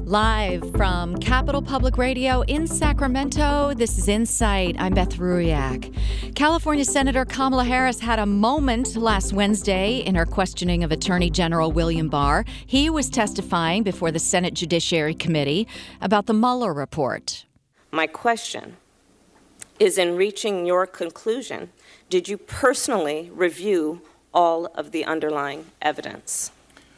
Live from Capital Public Radio in Sacramento, this is Insight. I'm Beth Ruiak. California Senator Kamala Harris had a moment last Wednesday in her questioning of Attorney General William Barr. He was testifying before the Senate Judiciary Committee about the Mueller report. My question is, in reaching your conclusion, did you personally review all of the underlying evidence?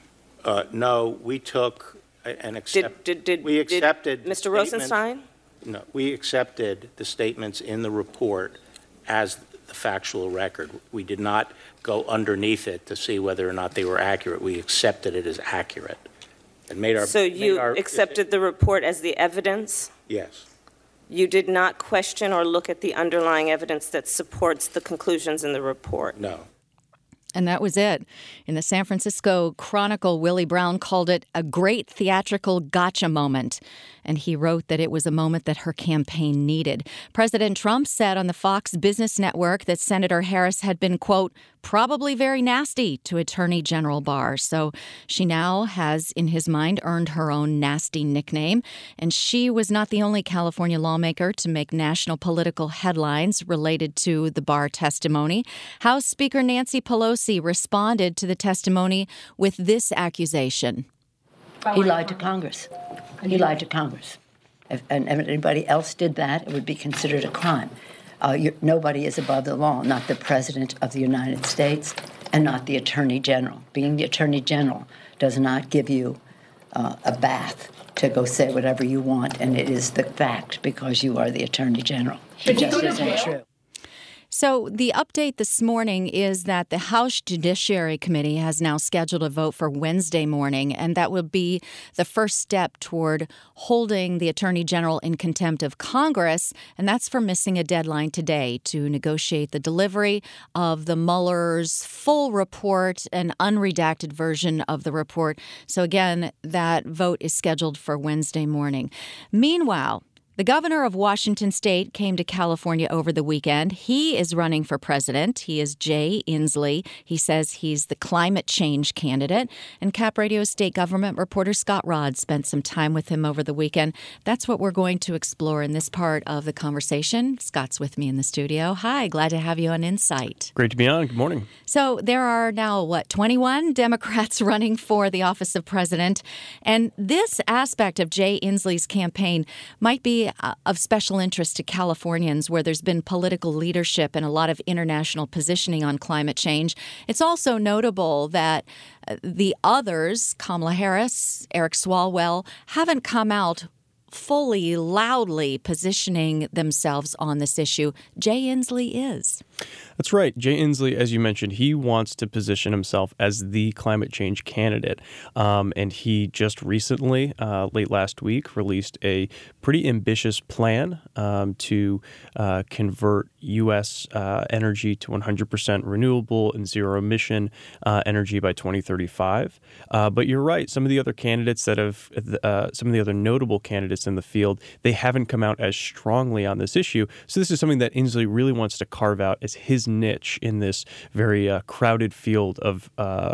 No, we took and accepted. We accepted Mr. Rosenstein? No, we accepted the statements in the report as the factual record. We did not go underneath it to see whether or not they were accurate. We accepted it as accurate. And So you accepted the report as the evidence? Yes. You did not question or look at the underlying evidence that supports the conclusions in the report? No. And that was it. In the San Francisco Chronicle, Willie Brown called it a great theatrical gotcha moment. And he wrote that it was a moment that her campaign needed. President Trump said on the Fox Business Network that Senator Harris had been, quote, probably very nasty to Attorney General Barr. So she now has, in his mind, earned her own nasty nickname. And she was not the only California lawmaker to make national political headlines related to the Barr testimony. House Speaker Nancy Pelosi responded to the testimony with this accusation. He lied to Congress. He lied to Congress. If anybody else did that, it would be considered a crime. Nobody is above the law, not the President of the United States and not the Attorney General. Being the Attorney General does not give you a bath to go say whatever you want, and it is the fact because you are the Attorney General. It just isn't true. So the update this morning is that the House Judiciary Committee has now scheduled a vote for Wednesday morning, and that will be the first step toward holding the Attorney General in contempt of Congress, and that's for missing a deadline today to negotiate the delivery of the Mueller's full report, an unredacted version of the report. So again, that vote is scheduled for Wednesday morning. Meanwhile, the governor of Washington State came to California over the weekend. He is running for president. He is Jay Inslee. He says he's the climate change candidate. And Cap Radio's state government reporter Scott Rodd spent some time with him over the weekend. That's what we're going to explore in this part of the conversation. Scott's with me in the studio. Hi, glad to have you on Insight. Great to be on. Good morning. So there are now, 21 Democrats running for the office of president. And this aspect of Jay Inslee's campaign might be of special interest to Californians, where there's been political leadership and a lot of international positioning on climate change. It's also notable that the others, Kamala Harris, Eric Swalwell, haven't come out fully, loudly positioning themselves on this issue. Jay Inslee is. That's right. Jay Inslee, as you mentioned, he wants to position himself as the climate change candidate. And he just recently, late last week, released a pretty ambitious plan to convert U.S. energy to 100% renewable and zero emission energy by 2035. But you're right. Some of the other candidates some of the other notable candidates in the field, they haven't come out as strongly on this issue. So this is something that Inslee really wants to carve out as his niche in this very crowded field of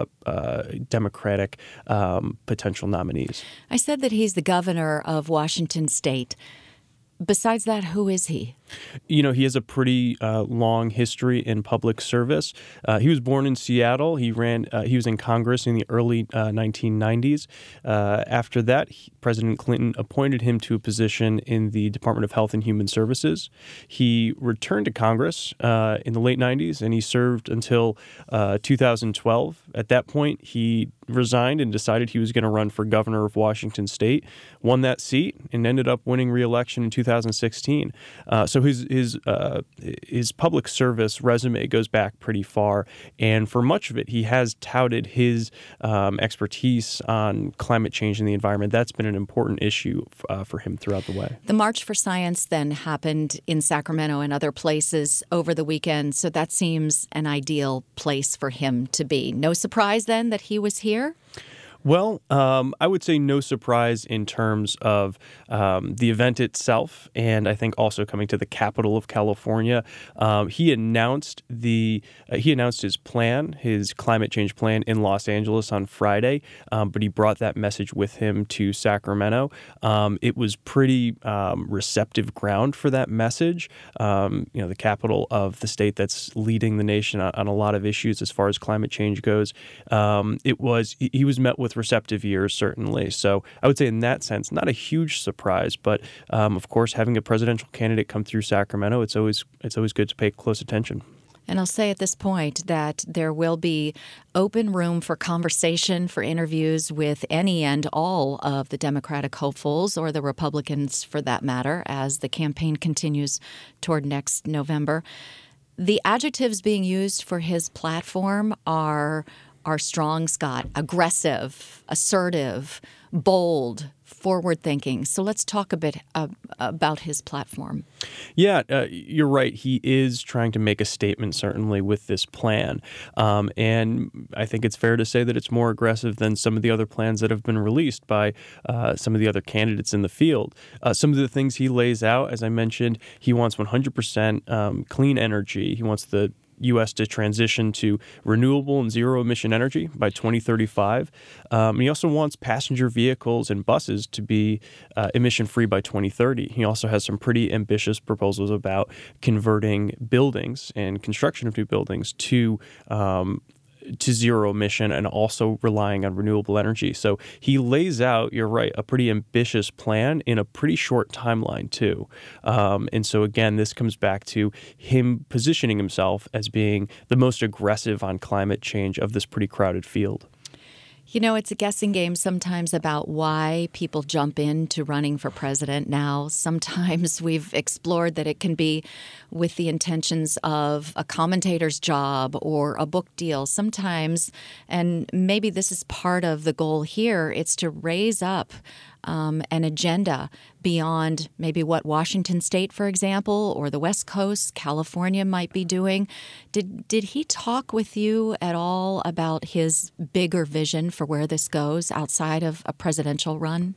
Democratic potential nominees. I said that he's the governor of Washington State. Besides that, who is he? You know, he has a pretty long history in public service. He was born in Seattle. He was in Congress in the early 1990s. After that, President Clinton appointed him to a position in the Department of Health and Human Services. He returned to Congress in the late 90s, and he served until 2012. At that point, he resigned and decided he was going to run for governor of Washington State, won that seat, and ended up winning re-election in 2016. So his public service resume goes back pretty far, and for much of it, he has touted his expertise on climate change and the environment. That's been an important issue for him throughout the way. The March for Science then happened in Sacramento and other places over the weekend, so that seems an ideal place for him to be. No surprise then that he was here? Well, I would say no surprise in terms of the event itself, and I think also coming to the capital of California. He announced his plan, his climate change plan, in Los Angeles on Friday, but he brought that message with him to Sacramento. It was pretty receptive ground for that message. The capital of the state that's leading the nation on a lot of issues as far as climate change goes. He was met with receptive ears, certainly. So I would say in that sense, not a huge surprise, but of course, having a presidential candidate come through Sacramento, it's always good to pay close attention. And I'll say at this point that there will be open room for conversation, for interviews with any and all of the Democratic hopefuls, or the Republicans for that matter, as the campaign continues toward next November. The adjectives being used for his platform are strong, Scott: aggressive, assertive, bold, forward-thinking. So let's talk a bit about his platform. Yeah, you're right. He is trying to make a statement, certainly, with this plan. And I think it's fair to say that it's more aggressive than some of the other plans that have been released by some of the other candidates in the field. Some of the things he lays out, as I mentioned, he wants 100% clean energy. He wants the U.S. to transition to renewable and zero-emission energy by 2035. He also wants passenger vehicles and buses to be emission-free by 2030. He also has some pretty ambitious proposals about converting buildings and construction of new buildings to zero emission and also relying on renewable energy. So he lays out, you're right, a pretty ambitious plan in a pretty short timeline too. And so again, this comes back to him positioning himself as being the most aggressive on climate change of this pretty crowded field. You know, it's a guessing game sometimes about why people jump into running for president now. Sometimes we've explored that it can be with the intentions of a commentator's job or a book deal. Sometimes, and maybe this is part of the goal here, it's to raise up an agenda beyond maybe what Washington State, for example, or the West Coast, California might be doing. Did he talk with you at all about his bigger vision for where this goes outside of a presidential run?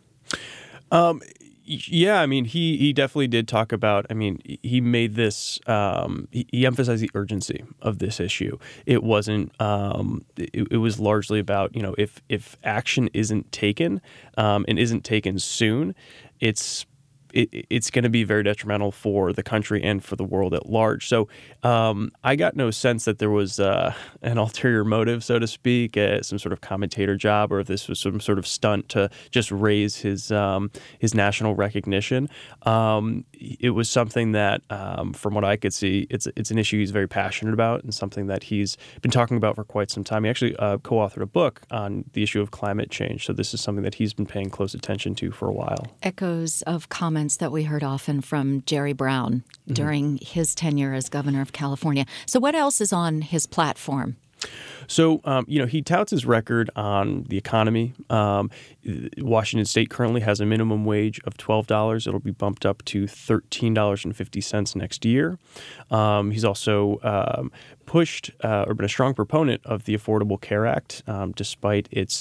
Yeah, I mean, he definitely did talk about, he made this, he emphasized the urgency of this issue. It wasn't, it was largely about, if action isn't taken and isn't taken soon, it's going to be very detrimental for the country and for the world at large. So I got no sense that there was an ulterior motive, so to speak, some sort of commentator job, or if this was some sort of stunt to just raise his national recognition. It was something that, from what I could see, it's an issue he's very passionate about and something that he's been talking about for quite some time. He actually co-authored a book on the issue of climate change. So this is something that he's been paying close attention to for a while. Echoes of comments that we heard often from Jerry Brown during his tenure as governor of California. So what else is on his platform? So, he touts his record on the economy. Washington State currently has a minimum wage of $12. It'll be bumped up to $13.50 next year. He's also pushed or been a strong proponent of the Affordable Care Act, despite its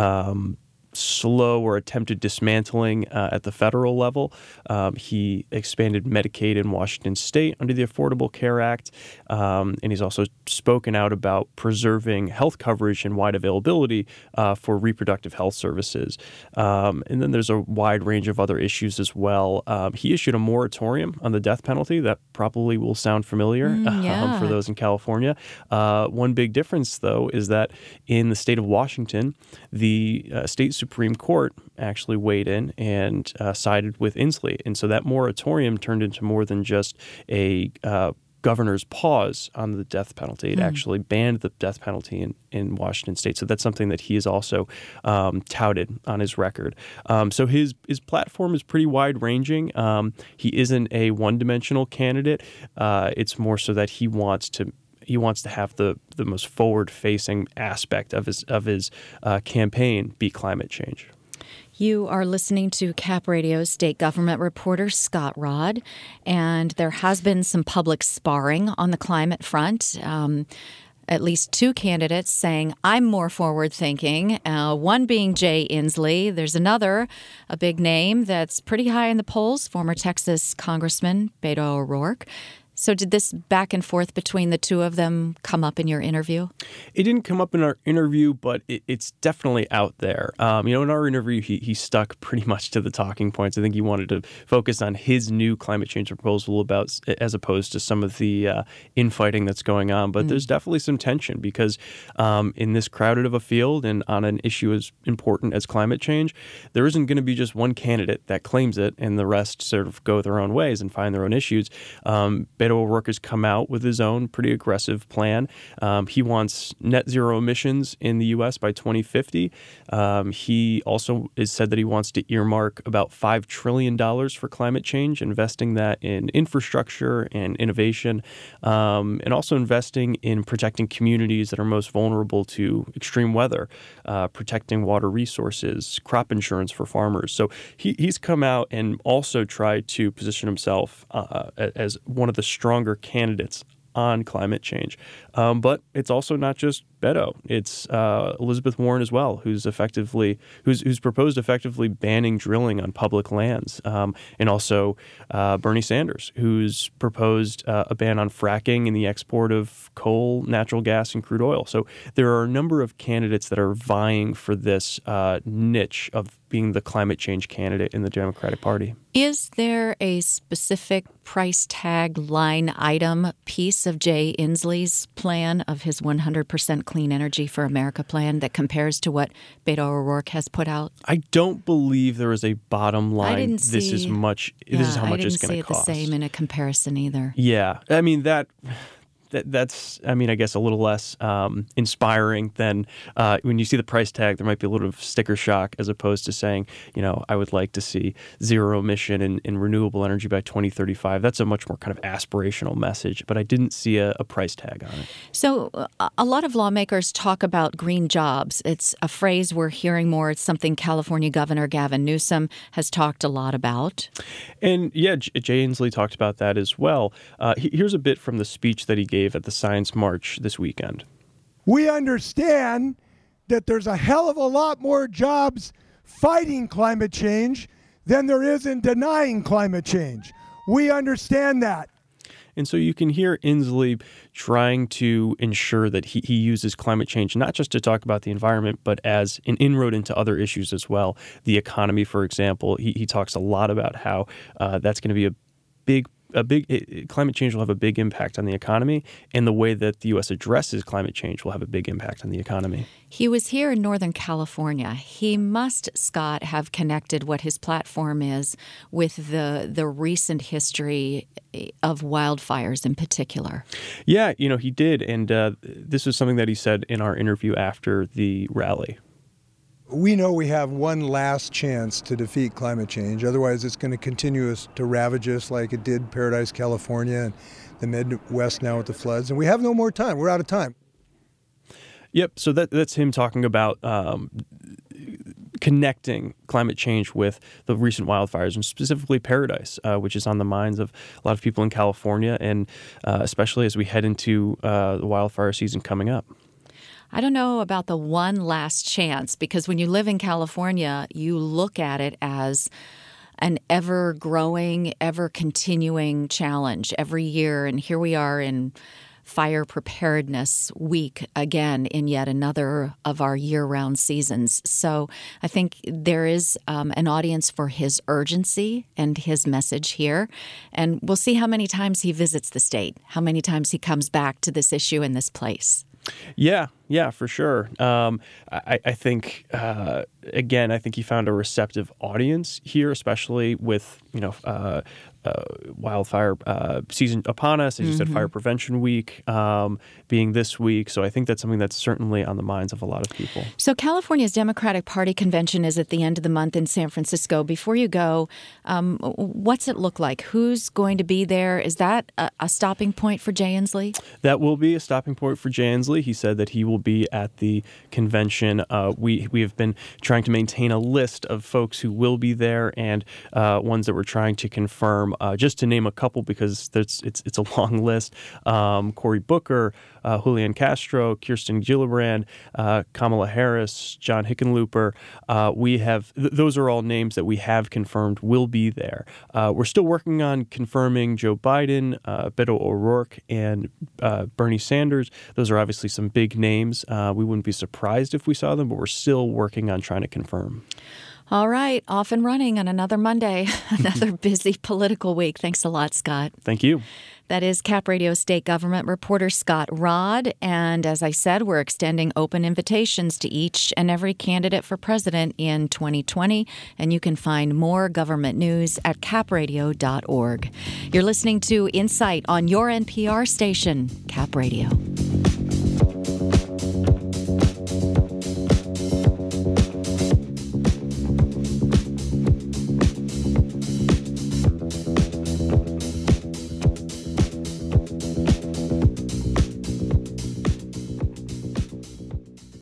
slow or attempted dismantling at the federal level. He expanded Medicaid in Washington State under the Affordable Care Act, and he's also spoken out about preserving health coverage and wide availability for reproductive health services. And then there's a wide range of other issues as well. He issued a moratorium on the death penalty. That probably will sound familiar for those in California. One big difference, though, is that in the state of Washington, the state Supreme Court actually weighed in and sided with Inslee. And so that moratorium turned into more than just a governor's pause on the death penalty. It actually banned the death penalty in Washington State. So that's something that he has also touted on his record. So his platform is pretty wide-ranging. He isn't a one-dimensional candidate. It's more so that he wants to have the most forward-facing aspect of his campaign be climate change. You are listening to Cap Radio's state government reporter, Scott Rodd, and there has been some public sparring on the climate front. at least two candidates saying, I'm more forward-thinking, one being Jay Inslee. There's another, a big name that's pretty high in the polls, former Texas Congressman Beto O'Rourke. So did this back and forth between the two of them come up in your interview? It didn't come up in our interview, but it's definitely out there. In our interview, he stuck pretty much to the talking points. I think he wanted to focus on his new climate change proposal as opposed to some of the infighting that's going on. But there's definitely some tension because in this crowded of a field and on an issue as important as climate change, there isn't going to be just one candidate that claims it and the rest sort of go their own ways and find their own issues. Beto O'Rourke has come out with his own pretty aggressive plan. He wants net zero emissions in the U.S. by 2050. He also has said that he wants to earmark about $5 trillion for climate change, investing that in infrastructure and innovation, and also investing in protecting communities that are most vulnerable to extreme weather, protecting water resources, crop insurance for farmers. So he's come out and also tried to position himself as one of the stronger candidates on climate change. But it's also not just Beto. It's Elizabeth Warren as well, who's proposed effectively banning drilling on public lands, and also Bernie Sanders, who's proposed a ban on fracking and the export of coal, natural gas, and crude oil. So there are a number of candidates that are vying for this niche of being the climate change candidate in the Democratic Party. Is there a specific price tag line item piece of Jay Inslee's plan, of his 100% Clean Energy for America plan, that compares to what Beto O'Rourke has put out? I don't believe there is a bottom line. This is how much it's going to cost. I didn't see it the same in a comparison either. Yeah. I mean, that's I guess a little less inspiring than when you see the price tag. There might be a little of sticker shock as opposed to saying, I would like to see zero emission in renewable energy by 2035. That's a much more kind of aspirational message, but I didn't see a price tag on it. So a lot of lawmakers talk about green jobs. It's a phrase we're hearing more. It's something California Governor Gavin Newsom has talked a lot about. And yeah, Jay Inslee talked about that as well. Here's a bit from the speech that he gave at the Science March this weekend. We understand that there's a hell of a lot more jobs fighting climate change than there is in denying climate change. We understand that. And so you can hear Inslee trying to ensure that he uses climate change not just to talk about the environment, but as an inroad into other issues as well. The economy, for example, he talks a lot about how that's going to be a big climate change will have a big impact on the economy, and the way that the U.S. addresses climate change will have a big impact on the economy. He was here in Northern California. He must, Scott, have connected what his platform is with the recent history of wildfires in particular. Yeah, he did, and this was something that he said in our interview after the rally. We know we have one last chance to defeat climate change. Otherwise, it's going to continue to ravage us like it did Paradise, California, and the Midwest now with the floods. And we have no more time. We're out of time. Yep. So that's him talking about connecting climate change with the recent wildfires, and specifically Paradise, which is on the minds of a lot of people in California, and especially as we head into the wildfire season coming up. I don't know about the one last chance, because when you live in California, you look at it as an ever-growing, ever-continuing challenge every year. And here we are in Fire Preparedness Week again in yet another of our year-round seasons. So I think there is an audience for his urgency and his message here. And we'll see how many times he visits the state, how many times he comes back to this issue in this place. Yeah, for sure. I think, again, I think he found a receptive audience here, especially with, wildfire season upon us. As you said, Fire Prevention Week being this week. So I think that's something that's certainly on the minds of a lot of people. So California's Democratic Party convention is at the end of the month in San Francisco. Before you go, what's it look like? Who's going to be there? Is that a stopping point for Jay Inslee? That will be a stopping point for Jay Inslee. He said that he will be at the convention. We have been trying to maintain a list of folks who will be there, and ones that we're trying to confirm. Just to name a couple, because it's a long list. Cory Booker, Julian Castro, Kirsten Gillibrand, Kamala Harris, John Hickenlooper. Those are all names that we have confirmed will be there. We're still working on confirming Joe Biden, Beto O'Rourke, and Bernie Sanders. Those are obviously some big names. We wouldn't be surprised if we saw them, but we're still working on trying to confirm. All right, off and running on another Monday, another busy political week. Thanks a lot, Scott. Thank you. That is Cap Radio state government reporter Scott Rodd. And as I said, we're extending open invitations to each and every candidate for president in 2020. And you can find more government news at capradio.org. You're listening to Insight on your NPR station, Cap Radio.